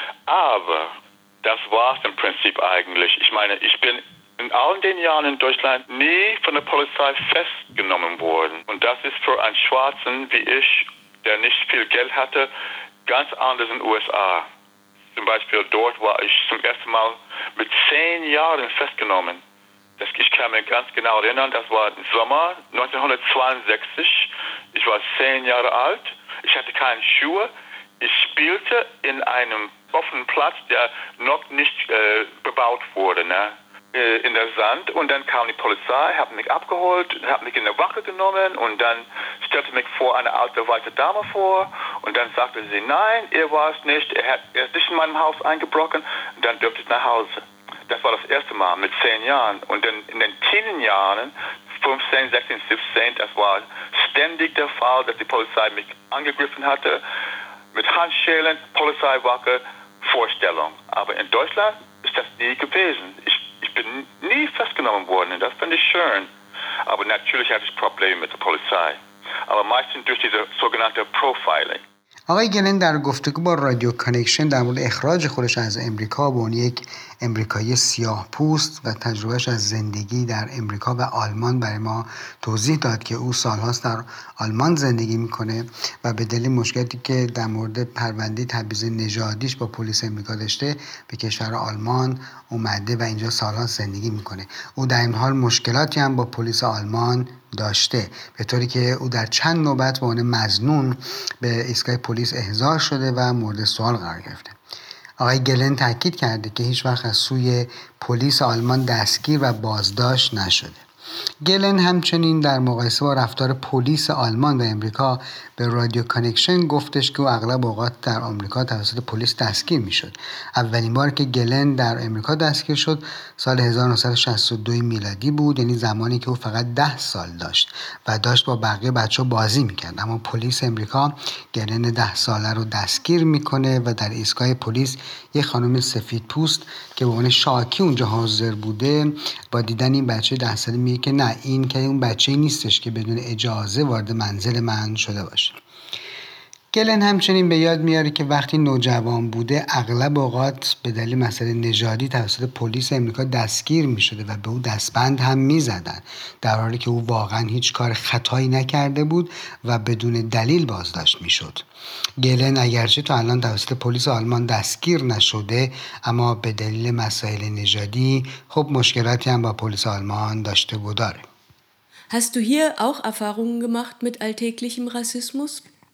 Aber das war es im Prinzip eigentlich. Ich meine, ich bin in all den Jahren in Deutschland nie von der Polizei festgenommen worden. Und das ist für einen Schwarzen wie ich, der nicht viel Geld hatte, ganz anders in den U S A. Zum Beispiel dort war ich zum ersten Mal mit zehn Jahren festgenommen. Das, ich kann mich ganz genau erinnern, das war im Sommer neunzehnhundertzweiundsechzig. Ich war zehn Jahre alt, ich hatte keine Schuhe. Ich spielte in einem offenen Platz, der noch nicht äh, bebaut wurde, ne? äh, in der Sand. Und dann kam die Polizei, hat mich abgeholt, hat mich in der Wache genommen und dann stellte mich vor eine alte weiße Dame vor. Und dann sagte sie, nein, er war es nicht, er, hat, er ist nicht in meinem Haus eingebrochen. Und dann dürfte ich nach Hause. Das war das erste Mal mit zehn Jahren. Und dann in den Teenjahren, fünfzehn, sechzehn, siebzehn, das war ständig der Fall, dass die Polizei mich angegriffen hatte. Mit Handschellen, Polizeiwache, Vorstellung. Aber in Deutschland ist das nie gewesen. Ich, ich bin nie festgenommen worden und das finde ich schön. Aber natürlich hatte ich Probleme mit der Polizei. Aber meistens durch diese sogenannte Profiling. آقای گلن در گفتگو با رادیو کانکشن در مورد اخراج خودش از امریکا به عنوان یک امریکایی سیاه پوست و تجربهش از زندگی در امریکا و آلمان برای ما توضیح داد که او سالهاست در آلمان زندگی میکنه و به دلیل مشکلاتی که در مورد پرونده تبعیض نژادیش با پلیس امریکا داشته به کشور آلمان اومده و اینجا سالها زندگی میکنه. او در این حال مشکلاتی هم با پلیس آلمان داشته، به طوری که او در چند نوبت به عنوان مظنون به ایستگاه پلیس احضار شده و مورد سوال قرار گرفته. آقای گلن تاکید کرده که هیچ وقت از سوی پلیس آلمان دستگیر و بازداشت نشده. گلن همچنین در مقایسه با رفتار پلیس آلمان و امریکا به رادیو کانکشن گفتش که او اغلب اوقات در آمریکا توسط پلیس دستگیر میشد. اولین بار که گلن در امریکا دستگیر شد سال هزار و نهصد و شصت و دو میلادی بود، یعنی زمانی که او فقط ده سال داشت و داشت با بقیه بچه‌ها بازی میکرد. اما پلیس امریکا گلن ده ساله رو دستگیر میکنه و در ایستگاه پلیس یک خانم سفید پوست که به عنوان شاکی اونجا حاضر بوده با دیدن این بچه ده ساله میگه که نه، این که اون بچه‌ای نیستش که بدون اجازه وارد منزل من شده باشه. گلن همچنین به یاد میاره که وقتی نوجوان بوده اغلب اوقات به دلیل مسئله نژادی توسط پلیس امریکا دستگیر میشده و به او دستبند هم میزدن، در حالی که او واقعا هیچ کار خطایی نکرده بود و بدون دلیل بازداشت میشد. گلن اگرچه تا الان توسط پلیس آلمان دستگیر نشده، اما به دلیل مسائل نژادی خب مشکلاتی هم با پلیس آلمان داشته و داره. Hast du hier auch Erfahrungen gemacht mit alltäglichem Rassismus?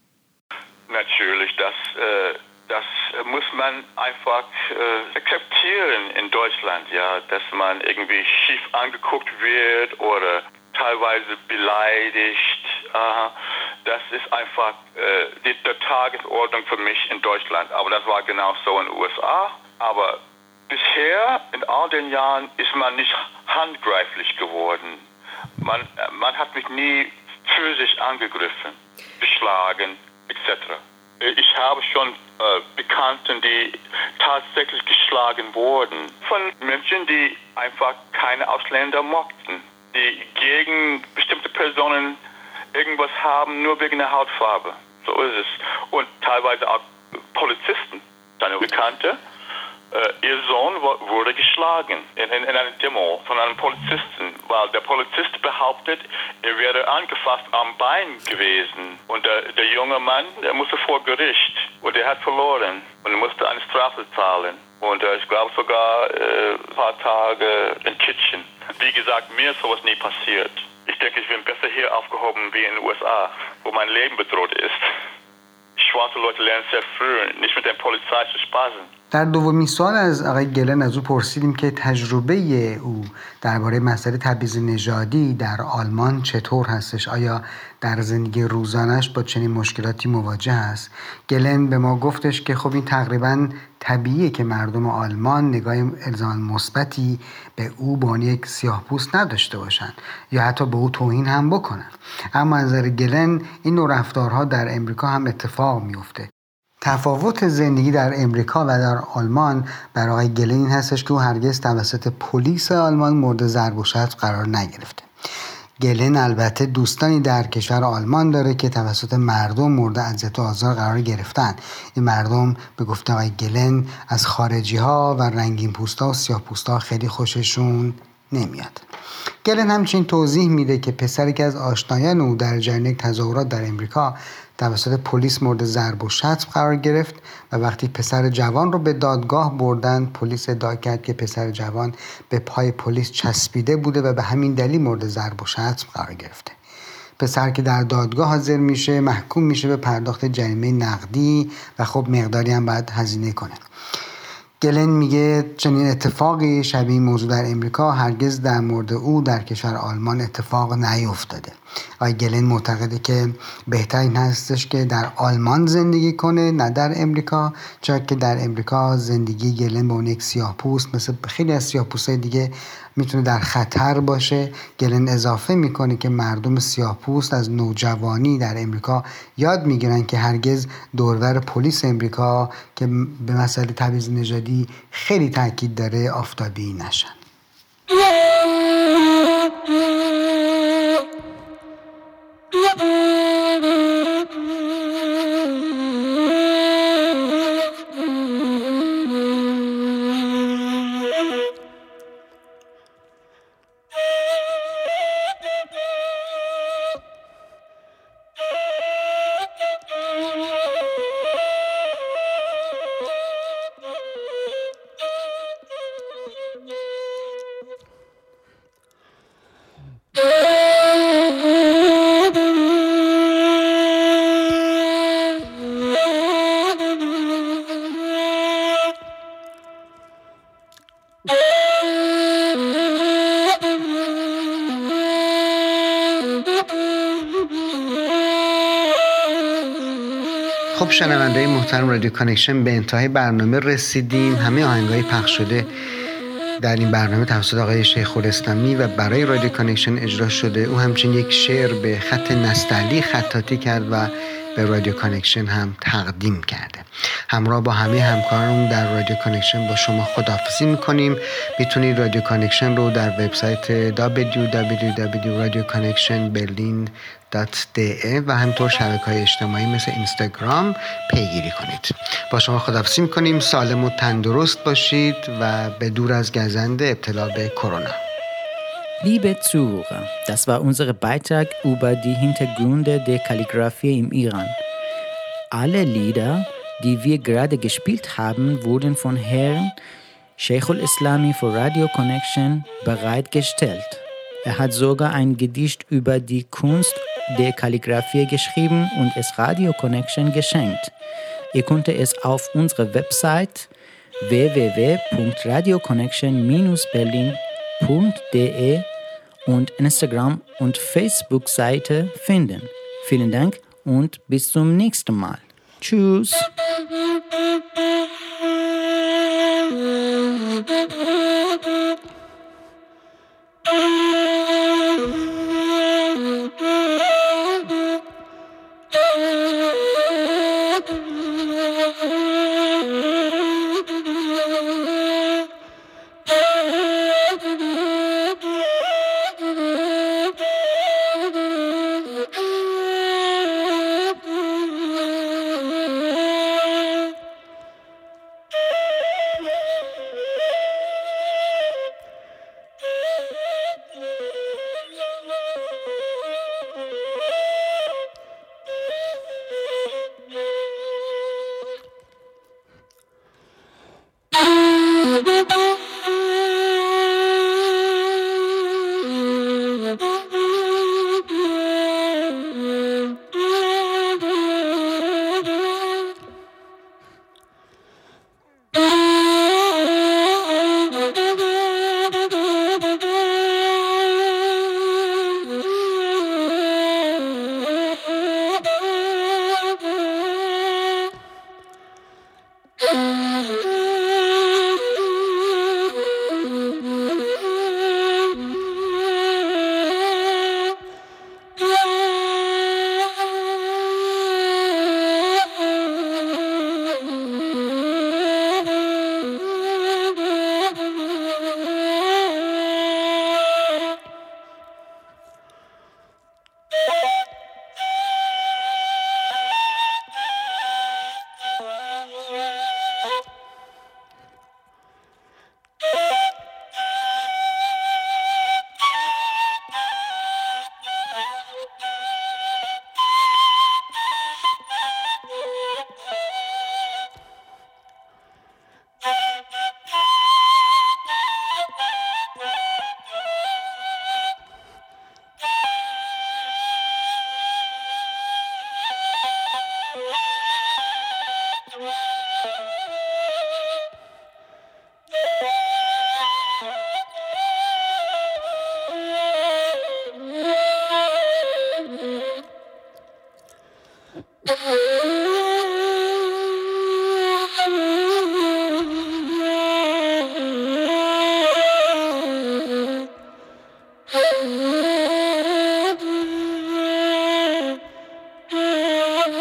Natürlich, das, äh, das muss man einfach äh, akzeptieren in Deutschland, ja, dass man irgendwie schief angeguckt wird oder teilweise beleidigt. Aha. Das ist einfach äh, die, die Tagesordnung für mich in Deutschland. Aber das war genau so in den U S A. Aber bisher, in all den Jahren, ist man nicht handgreiflich geworden. Man, man hat mich nie physisch angegriffen, geschlagen, et cetera. Ich habe schon äh, Bekannten, die tatsächlich geschlagen wurden von Menschen, die einfach keine Ausländer mochten, die gegen bestimmte Personen irgendwas haben, nur wegen der Hautfarbe. So ist es. Und teilweise auch Polizisten, seine Bekannte. Äh, ihr Sohn wurde geschlagen in, in, in einer Demo von einem Polizisten, weil der Polizist behauptet, er wäre angefasst am Bein gewesen. Und der, der junge Mann, der musste vor Gericht und er hat verloren und er musste eine Strafe zahlen. Und äh, ich glaube sogar äh, ein paar Tage in Kitchen. Wie gesagt, mir ist sowas nie passiert. Ich denke, ich bin besser hier aufgehoben wie in den U S A, wo mein Leben bedroht ist. Schwarze Leute lernen sehr früh, nicht mit der Polizei zu spaßen. در دومین سوال از آقای گلن از او پرسیدیم که تجربه او درباره مسئله تبعیض نژادی در آلمان چطور هستش؟ آیا در زندگی روزانش با چنین مشکلاتی مواجه است؟ گلن به ما گفتش که خب این تقریباً طبیعیه که مردم آلمان نگاه الزاما مثبتی به او به عنوان یک سیاه‌پوست نداشته باشند یا حتی به او توهین هم بکنن. اما از نظر گلن این نوع رفتارها در امریکا هم اتفاق میفته. تفاوت زندگی در امریکا و در آلمان برای آقای گلن این هستش که او هرگز توسط پلیس آلمان مورد ضرب و شتم قرار نگرفته. گلن البته دوستانی در کشور آلمان داره که توسط مردم مورد اذیت و آزار قرار گرفتن. این مردم به گفته آقای گلن از خارجی ها و رنگین پوستا و سیاه پوستا خیلی خوششون نمیاد. گلن همچنین توضیح میده که پسری که از آشنایان او در جریان یک تظاهرات در امریکا توسط پلیس مورد ضرب و شتم قرار گرفت و وقتی پسر جوان رو به دادگاه بردن، پلیس ادعا کرد که پسر جوان به پای پلیس چسبیده بوده و به همین دلیل مورد ضرب و شتم قرار گرفته. پسر که در دادگاه حاضر میشه محکوم میشه به پرداخت جریمه نقدی و خب مقداری هم باید هزینه کنه. گلن میگه چنین اتفاقی شبیه این موضوع در امریکا هرگز در مورد او در کشور آلمان اتفاق نیفتاده. آقای گلن معتقده که بهتر این هستش که در آلمان زندگی کنه نه در امریکا، چون که در امریکا زندگی گلن به اون یک سیاه‌پوست مثل خیلی از سیاه‌پوستای دیگه میتونه در خطر باشه. گلن اضافه میکنه که مردم سیاه‌پوست از نوجوانی در امریکا یاد میگیرن که هرگز دورور پلیس امریکا که به مسئله تبعیض نژادی خیلی تاکید داره آفتابی نشن. خب شنونده‌های محترم رادیو کانکشن، به انتهای برنامه رسیدیم. همه آهنگ‌های پخش شده در این برنامه توسط آقای شیخ الاسلامی و برای رادیو کانکشن اجرا شده. او همچنین یک شعر به خط نستعلی خطاطی کرد و به رادیو کانکشن هم تقدیم کرده. همراه با همه همکاران در رادیو کانکشن با شما خداحافظی میکنیم. میتونید رادیو کانکشن رو در وبسایت دبلیو دبلیو دبلیو دات رادیو کانکشن برلین دات دی ای و همینطور شبکه‌های اجتماعی مثل اینستاگرام پیگیری کنید. با شما خداحافظی میکنیم. سالم و تندرست باشید و به دور از گزند ابتلا به کرونا. Liebe Zuhörer, das war unser Beitrag über die Hintergründe der Kalligraphie im Iran. Alle Lieder, die wir gerade gespielt haben, wurden von Herrn Sheikhul Islami für Radio Connection bereitgestellt. Er hat sogar ein Gedicht über die Kunst der Kalligraphie geschrieben und es Radio Connection geschenkt. Ihr könnt es auf unserer Website w w w punkt radio connection dash berlin punkt d e und Instagram und Facebook-Seite finden. Vielen Dank und bis zum nächsten Mal. Tschüss.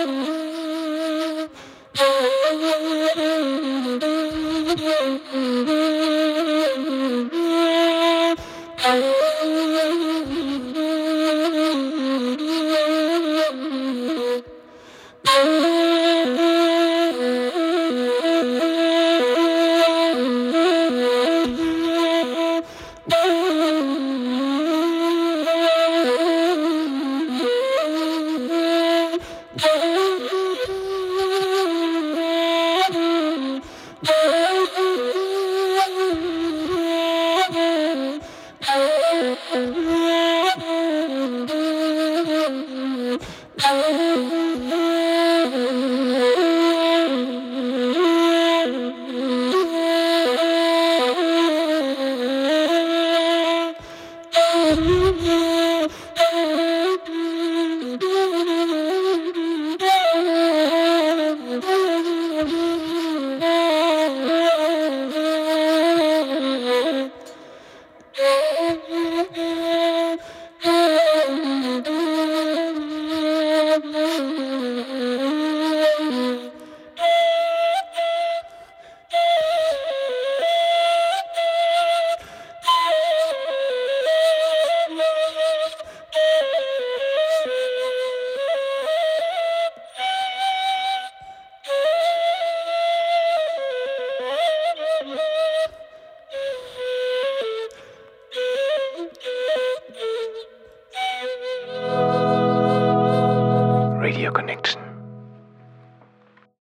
Mm-hmm.